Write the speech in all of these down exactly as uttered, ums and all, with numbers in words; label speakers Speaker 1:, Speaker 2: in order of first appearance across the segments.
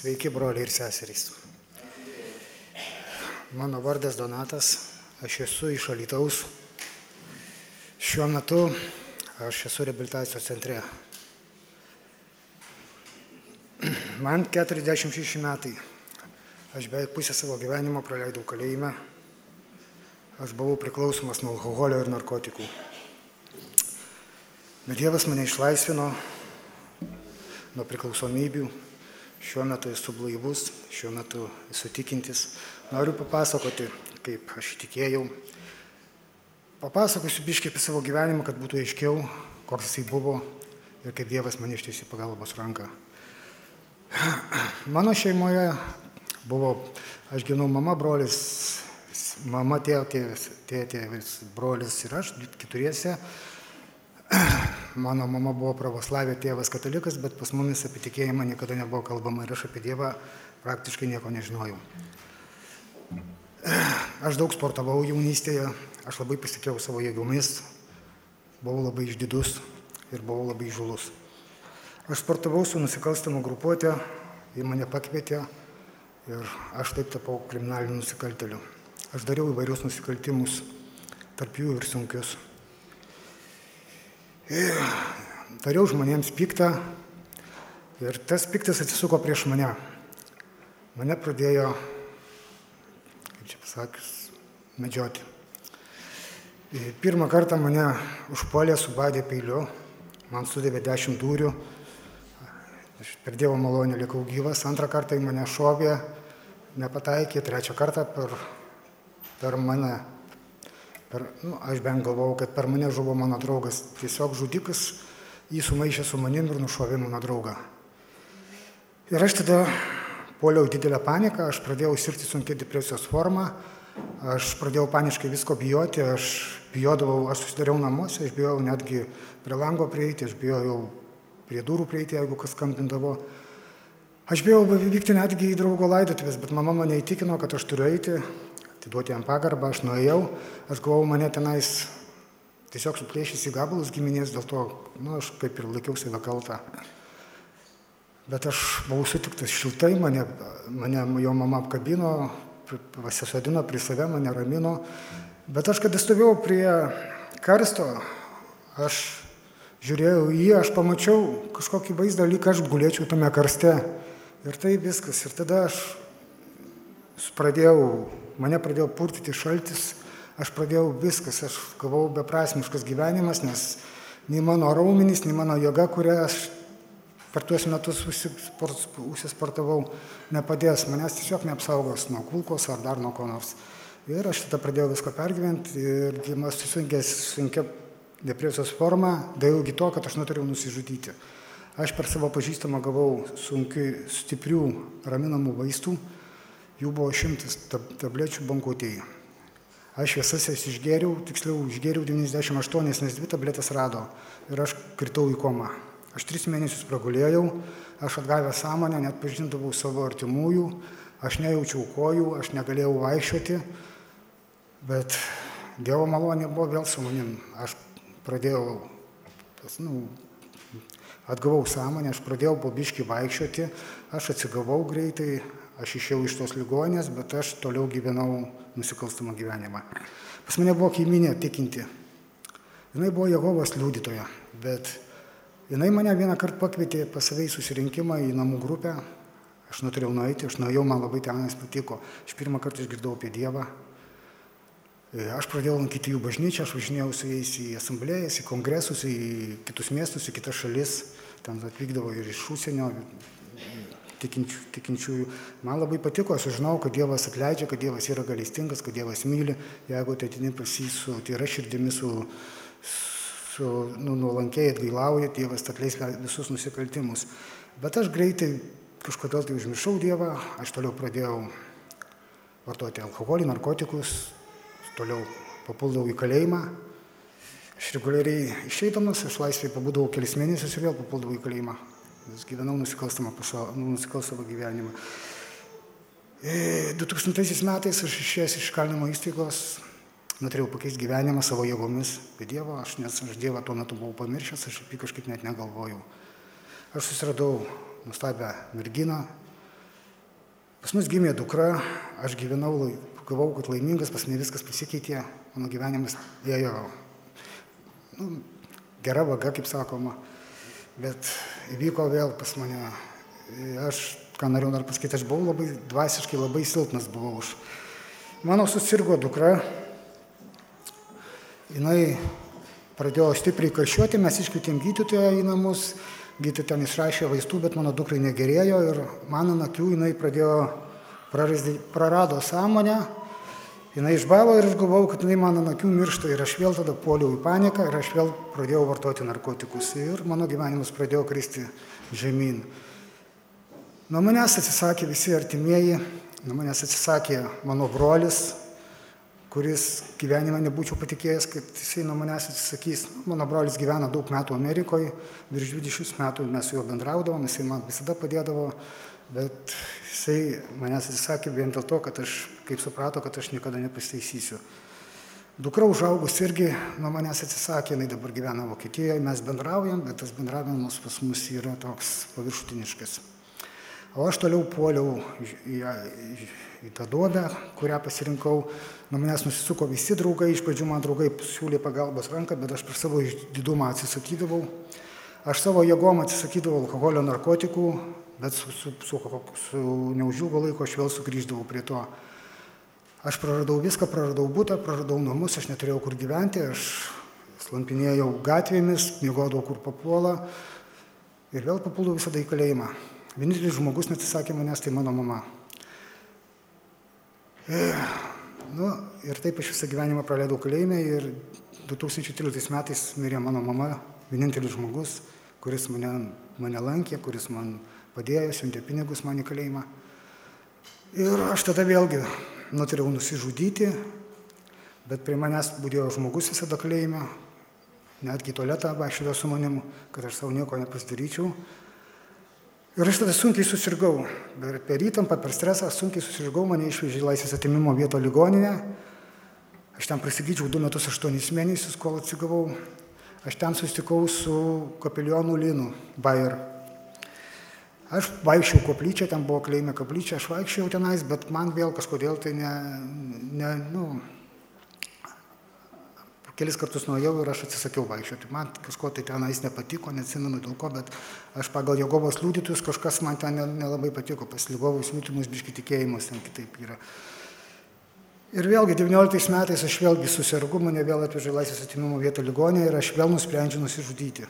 Speaker 1: Sveiki, broliai ir seserys. Mano vardas Donatas, aš esu iš Alytaus. Šiuo metu aš esu reabilitacijos centre. Man keturiasdešimt šeši metai. Aš beveik pusę savo gyvenimo praleidau kalėjime. Aš buvau priklausomas nuo alkoholio ir narkotikų. Bet Dievas mane išlaisvino nuo priklausomybių. Šiuo metu esu blaivus, šiuo metu esu tikintis. Noriu papasakoti, kaip aš tikėjau. Papasakosiu biškį apie savo gyvenimą, kad būtų aiškiau, koks jisai buvo ir kaip Dievas mane ištiesė pagalbos ranką. Mano šeimoje buvo, aš gyvenau mama, brolis, mama, tėtė, tėtė, brolis ir aš, keturiese. Mano mama buvo pravoslavė, tėvas katalikas, bet pas mumis apie tikėjimą niekada nebuvo kalbama ir aš apie Dievą praktiškai nieko nežinojau. Aš daug sportavau jaunystėje, aš labai pasitikėjau savo jėgomis, buvau labai išdidus ir buvau labai įžūlus. Aš sportavau su nusikalstama grupuotė, jie mane pakvietė ir aš taip tapau kriminaliniu nusikaltėliu. Aš dariau įvairius nusikaltimus, tarp jų ir sunkius. Ir dariau žmonėms piktą ir tas piktas atsisuko prieš mane. Mane pradėjo, kaip čia pasakius, medžioti. Ir pirmą kartą mane užpuolė, subadė peiliu, man sudavė dešimt dūrių, aš per Dievo malonę likau gyvas, antrą kartą į mane šovė, nepataikė, trečią kartą per, per mane. Per, nu, aš bent galvojau, kad per mane žuvo mano draugas, tiesiog žudikas, jį sumaišė su manim ir nušovė mano draugą. Ir aš tada puoliau didelę paniką, aš pradėjau sirgti sunkia depresijos forma, aš pradėjau paniškai visko bijoti, aš bijodavau, aš susidariau namuose, aš bijojau netgi prie lango prieiti, aš bijojau prie durų prieiti, jeigu kas skambindavo. Aš bijojau vykti netgi į draugo laidotuvės, bet mama mane įtikino, kad aš turiu eiti, atiduoti jam pagarbą, aš nuėjau, aš galvojau, mane tenais tiesiog suplėšys į gabalus giminės, dėl to, nu, aš kaip ir laikiau save kaltą. Bet aš buvau sutiktas šiltai, mane, mane jo mama apkabino, pasisodino prie save, mane ramino, bet aš, kada stovėjau prie karsto, aš žiūrėjau į jį, aš pamačiau kažkokį vaizdą, lyg aš gulėčiau tame karste. Ir tai viskas. Ir tada aš pradėjau, mane pradėjo purtyti šaltis, aš pradėjau viskas, aš gavau beprasmiškas gyvenimas, nes nei mano raumenys, nei mano jėga, kurią aš per tuos metus užsisportavau, nepadės, manęs tiesiog neapsaugos nuo kulkos ar dar nuo ko nors. Ir aš tada pradėjau viską pergyventi ir aš susunkęs sunkia depresijos forma, dailgi to, kad aš norėjau nusižudyti. Aš per savo pažįstamą gavau sunkių, stiprių raminamų vaistų. Jų buvo šimtas tablečių bankotėjai. Aš visas jas išgėriau, tiksliau išgėriau devyniasdešimt aštuonias, nes dvi tabletės rado ir aš kritau į komą. Aš tris mėnesius pragulėjau, aš atgavęs sąmonę, net pažindavau savo artimųjų, aš nejaučiau kojų, aš negalėjau vaikščioti, bet Dievo malonė buvo vėl su manim. Aš pradėjau, nu, atgavau sąmonę, aš pradėjau po biškį vaikščioti, aš atsigavau greitai. Aš išėjau iš tos ligonės, bet aš toliau gyvenau nusikalstamą gyvenimą. Pas mane buvo kaimynė tikinti. Jinai buvo Jehovos liudytoja, bet jinai mane vieną kartą pakvietė pas save į susirinkimą, į namų grupę. Aš neturėjau nueiti, aš nuėjau, man labai tenais patiko. Aš pirmą kartą išgirdau apie Dievą. Aš pradėjau lankyti jų bažnyčią, aš važinėjau su jais į asamblėjas, į kongresus, į kitus miestus, į kitas šalis. Ten atvykdavo ir iš užsienio Tikinčių, tikinčiųjų. Man labai patiko, aš žinau, kad Dievas atleidžia, kad Dievas yra gailestingas, kad Dievas myli, jeigu tai atini pas jį su tyra širdimi, su, su nu, nuolankiai atgailauja, Dievas atleis visus nusikaltimus. Bet aš greitai kažkodėl tai užmiršau Dievą, aš toliau pradėjau vartoti alkoholį, narkotikus, toliau papuldavau į kalėjimą. Aš reguliariai išeidamas, aš laisvėje pabūdavau kelis mėnesius ir vėl papuldavau į kalėjimą. Vis gyvenau nusikalstamą pasaulį, nusikalstamą gyvenimą. du tūkstantaisiais metais aš išėjęs iš kalinimo įstaigos, norėjau pakeisti gyvenimą savo jėgomis, be Dievo, aš, nes aš Dievą tuo metu buvau pamiršęs, aš apie kažkaip net negalvojau. Aš susiradau nuostabią merginą, Pas mus gimė dukra, aš gyvenau, gavau, kad laimingas, pas mane viskas pasikeitė, mano gyvenimas ėjo nu, gera vaga, kaip sakoma, bet įvyko vėl pas mane. Aš, ką norėjau dar pasakyti, aš buvau labai dvasiškai, labai silpnas buvau. Aš. Mano susirgo dukra, jinai pradėjo stipriai karščiuoti, mes iškvietėm gydytoją į namus, gydytoja ten išrašė vaistų, bet mano dukrai negerėjo ir man ant akių jinai pradėjo, prarado sąmonę, jinai išbalo ir aš galvojau, kad jinai man ant akių miršta ir aš vėl tada puoliau į paniką ir aš vėl pradėjau vartoti narkotikus ir mano gyvenimas pradėjo kristi žemyn. Nuo manęs atsisakė visi artimieji, nuo manęs atsisakė mano brolis, kuris gyvenime nebūčiau patikėjęs, kad jisai nuo manęs atsisakys. Mano brolis gyvena daug metų Amerikoje, virš dvidešimt metų mes su juo bendraudavom, jisai man visada padėdavo, bet jisai manęs atsisakė vien dėl to, kad aš, kaip suprato, kad aš niekada nepasitaisysiu. Dukra užaugus irgi nuo manęs atsisakė, jinai dabar gyvena Vokietijoje, mes bendraujam, bet tas bendravimas pas mus yra toks paviršutiniškas. O aš toliau puoliau į, į, į, į tą duobę, kurią pasirinkau. Nuo manęs nusisuko visi draugai, iš pradžių man draugai siūlė pagalbos ranką, bet aš per savo didumą atsisakydavau. Aš savo jėgom atsisakydavau alkoholio, narkotikų, bet su, su, su, su neužilgo laiko aš vėl sugrįždavau prie to. Aš praradau viską, praradau butą, praradau namus, aš neturėjau kur gyventi, aš slampinėjau gatvėmis, miegodavau kur papuola ir vėl papuldavau visada į kalėjimą. Vienintelis žmogus neatsisakė manęs, tai mano mama. E, nu, ir taip aš visą gyvenimą praleidau kalėjime ir du tūkstančiai tryliktais metais mirė mano mama, vienintelis žmogus, kuris mane, mane lankė, kuris man padėjo, siuntė pinigus man į kalėjimą. Ir aš tada vėlgi nutariau nusižudyti, bet prie manęs būdėjo žmogus visada kalėjime, netgi tualetą vaikščiodavo su manim, kad aš savo nieko nepasidaryčiau. Ir aš tada sunkiai susirgau. Per įtampą, per stresą sunkiai susirgau, mane išvežė į laisvės atėmimo vieto ligoninę. Aš ten prasigydžiau du metus aštuonis mėnesius, kol atsigavau. Aš ten susitikau su kapelionu Linu Bayer. Aš vaikščiau koplyčią, ten buvo kalėjime koplyčia, aš vaikščiau tenais, bet man vėl kažkodėl tai ne, ne nu, kelis kartus nuėjau ir aš atsisakiau vaikščioti. Man kažko tai tenais nepatiko, neatsimenu dėl ko, bet aš pagal Jehovos liudytojus kažkas man ten nelabai patiko, pas Jehovos liudymus biški tikėjimus ten kitaip yra. Ir vėlgi devynioliktais metais aš vėlgi susirgu, mane vėl atvežė laisvės atėmimo vietą ligoninėje ir aš vėl nusprendžiu nusižudyti.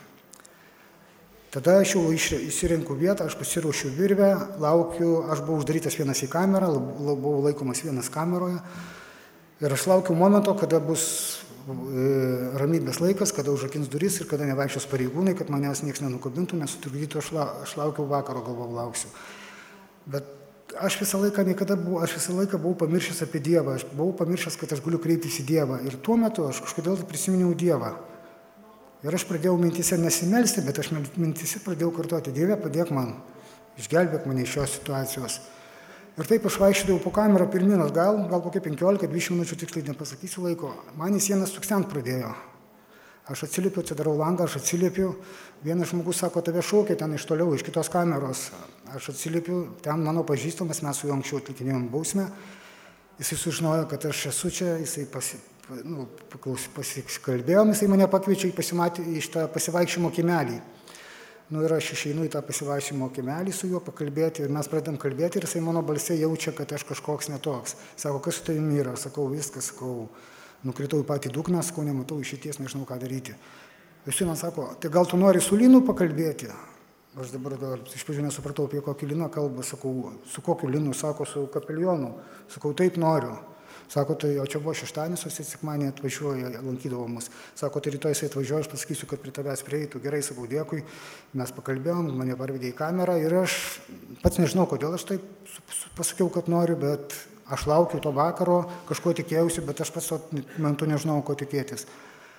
Speaker 1: Tada aš jau įsirinku vietą, aš pasiruošiu virvę, laukiu, aš buvau uždarytas vienas į kamerą, buvau laikomas vienas kameroje ir aš laukiu momento, kada bus ramybės laikas, kada užrakins duris ir kada nevaikščios pareigūnai, kad manęs niekas nenukabintų, nesutrukdytų, aš, la, aš laukiau vakaro, galvau, lauksiu. Bet aš visą laiką niekada buvau, aš visą laiką buvau pamiršęs apie Dievą, aš buvau pamiršęs, kad aš galiu kreiptis į Dievą. Ir tuo metu aš kažkodėl prisiminiau Dievą. Ir aš pradėjau mintise nesimelsti, bet aš mintise pradėjau kartoti, Dieve, padėk man, išgelbėk mane iš šios situacijos. Ir taip aš vaikščiodavau po kamerą pirminas, gal, gal kokie penkiolika dvidešimt minučių, tiksliai nepasakysiu laiko. Man į sieną stuksent pradėjo. Aš atsiliepiu, atsidarau langą, aš atsiliepiu. Vienas žmogus sako, tave šaukia ten iš toliau, iš kitos kameros. Aš atsiliepiu, ten mano pažįstamas, mes su juo anksčiau atlikinėjom bausmę. Jisai sužinojo, kad aš esu čia, jisai pasi, nu, pasikalbėjom, jisai mane pakviečia į, pasimatį, į šitą pasivaikščiojimo kiemelį. Nu ir aš išeinu į tą pasivaikščiojimo kiemelį su juo pakalbėti ir mes pradedam kalbėti ir jisai mano balse jaučia, kad aš kažkoks netoks. Sako, kas su tavimi yra? Sakau, viskas, sakau, nukritau į patį dugną, sakau, nematau išeities, nežinau ką daryti. Jisai man sako, tai gal tu nori su Linu pakalbėti? Aš dabar dar iš pradžių nesupratau, apie kokį Liną kalbą, sakau, su kokiu Linu, sako, su kapelionu. Sakau, taip noriu. Sako, tai, o čia buvo šeštadienis, o jis sekmadienį atvažiuoja, lankydavo mus. Sako, tai rytoj jisai atvažiuoja, aš pasakysiu, kad prie tavęs prieitų. Gerai, sakau, dėkui. Mes pakalbėjom, mane parvedė į kamerą ir aš pats nežinau, kodėl aš taip pasakiau, kad noriu, bet aš laukiu to vakaro, kažko tikėjausi, bet aš pats momentu nežinau, ko tikėtis.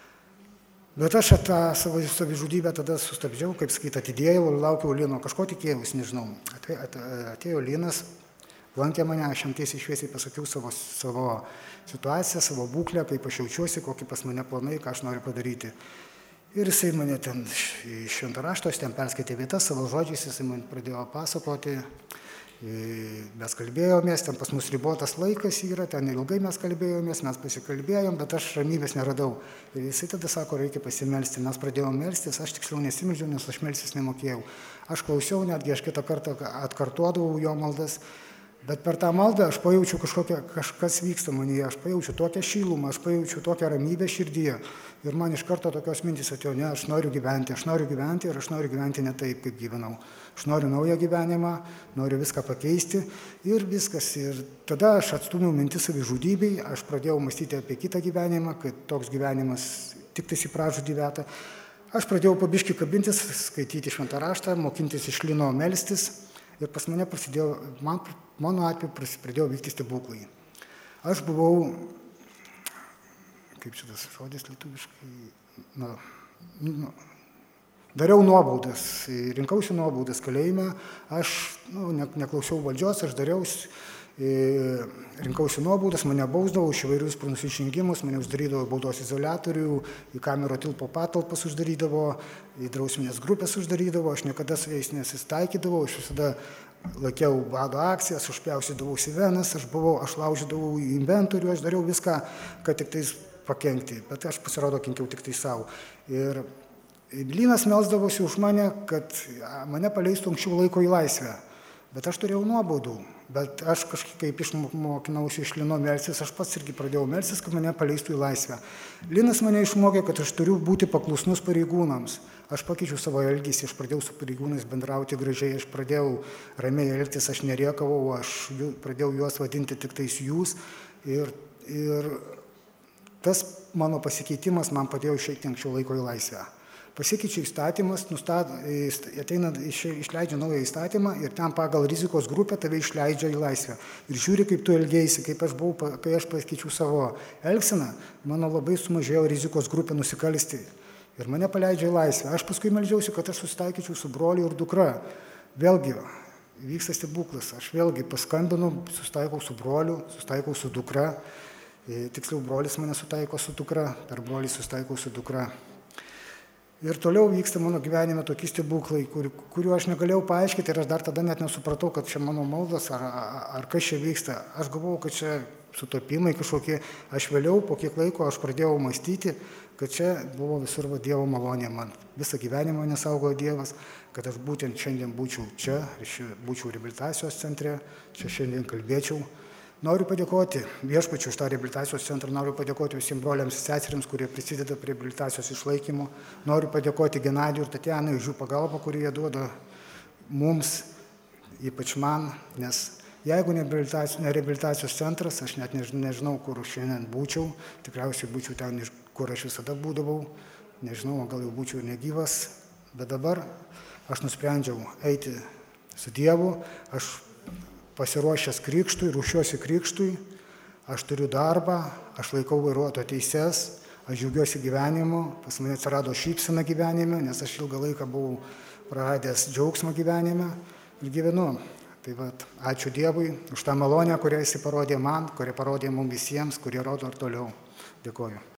Speaker 1: Bet aš tą savo savižudybę tada sustabdžiau, kaip sakyti, atidėjau ir laukiau Lino, kažko tikėjausi, nežinau. Atėjo Linas. Lankė mane, aš jam tiesiai šviesiai pasakiau savo, savo situaciją, savo būklę, kaip aš jaučiuosi, kokie pas mane planai, ką aš noriu padaryti. Ir jisai mane ten iš švento rašto, aš ten perskaitė vietas savo žodžiais, jisai man pradėjo pasakoti. Mes kalbėjomės, ten pas mus ribotas laikas yra, ten ilgai mes kalbėjomės, mes pasikalbėjom, bet aš ramybės neradau. Ir jisai tada sako, reikia pasimelsti. Mes pradėjome melstis, aš tiksliau nesimeldžiau, nes aš melstis nemokėjau. Aš klausiau, netgi aš kitą kartą atkartuodavau jo maldas, bet per tą maldą aš pajaučiu kažkokia, kažkas vyksta manyje, aš pajaučiu tokią šilumą, aš pajaučiu tokią ramybę širdyje. Ir man iš karto tokios mintys atėjo, ne, aš noriu gyventi, aš noriu gyventi ir aš noriu gyventi ne taip, kaip gyvenau. Aš noriu naują gyvenimą, noriu viską pakeisti ir viskas. Ir tada aš atstumiau mintis savižudybei, aš pradėjau mąstyti apie kitą gyvenimą, kad toks gyvenimas tik tais į pražūdį veda. Aš pradėjau pabiškį kabintis, skaityti šventą raštą, mokintis iš Lino melstis ir pas mane prasidėjo, man, mano atveju pradėjo vykti stebuklai. Aš buvau, kaip šitas žodis lietuviškai, na, na, dariau nuobaudas, rinkausi nuobaudas kalėjime, aš nu, ne, neklausiau valdžios, aš dariausi, rinkausi nuobaudas, mane bausdavo už įvairius nusižengimus, mane uždarydavo į baudos izoliatorių, į kamero tilpo patalpas uždarydavo, į drausminės grupės uždarydavo, aš niekada su jais nesistaikydavau, aš visada laikiau bado akcijas, aš pjausydavausi venas, aš buvau, aš laužydavau į inventorių, aš dariau viską, kad tik tais pakenkti, bet aš pasirodo kenkiau tik tai savo. Ir Linas melsdavosi už mane, kad mane paleistų anksčiau laiko į laisvę. Bet aš turėjau nuobaudų, bet aš kažkaip kaip išmokinausi iš Lino melstis, aš pats irgi pradėjau melstis, kad mane paleistų į laisvę. Linas mane išmokė, kad aš turiu būti paklusnus pareigūnams. Aš pakeičiau savo elgesį, aš pradėjau su pareigūnais bendrauti gražiai, aš pradėjau ramiai elgtis, aš nerėkavau, aš pradėjau juos vadinti tik tais jūs. Ir, ir tas mano pasikeitimas man padėjo išeiti anksčiau laiko į laisvę. Pasikeičia įstatymas, nustat, ateina, išleidžia naują įstatymą ir ten pagal rizikos grupę tave išleidžia į laisvę. Ir žiūri, kaip tu elgėsi, kaip aš buvau, kai aš pakeičiau savo elgseną, mano labai sumažėjo rizikos grupė nusikalsti. Ir mane paleidžia į laisvę. Aš paskui meldžiausi, kad aš susitaikyčiau su broliu ir dukra. Vėlgi, vyksta stebuklas. Aš vėlgi paskambinu, susitaikau su broliu, susitaikau su dukra. Tiksliau, brolis mane sutaiko su dukra, per brolį susitaikau su dukra. Ir toliau vyksta mano gyvenime tokie stebuklai, kur, kuriuo aš negalėjau paaiškinti ir aš dar tada net nesupratau, kad čia mano maldas ar, ar kas čia vyksta. Aš galvojau, kad čia sutapimai kažkokie. Aš vėliau, po kiek laiko, aš pradėjau mąstyti, kad čia buvo visur va, Dievo malonė man. Visą gyvenimą nesaugojo Dievas, kad aš būtent šiandien būčiau čia, būčiau reabilitacijos centre, čia šiandien kalbėčiau. Noriu padėkoti viešpačiui už tą reabilitacijos centrą, noriu padėkoti visiems broliams ir seserims, kurie prisideda prie reabilitacijos išlaikymo. Noriu padėkoti Genadijui ir Tatjanai už jų pagalbą, kurį jie duoda mums, ypač man, nes jeigu ne reabilitacijos centras, aš net nežinau, kur šiandien būčiau, tikriausiai būčiau ten, kur aš visada būdavau, nežinau, gal jau būčiau ir negyvas, bet dabar aš nusprendžiau eiti su Dievu, aš pasiruošęs krikštui, ruošiuosi krikštui, aš turiu darbą, aš laikau vairuotojo teises, aš džiaugiuosi gyvenimu, pas mane atsirado šypsena gyvenime, nes aš ilgą laiką buvau praradęs džiaugsmą gyvenime ir gyvenu. Tai vat, ačiū Dievui už tą malonę, kurią jis parodė man, kurią parodė mums visiems, kurie rodo ir toliau. Dėkoju.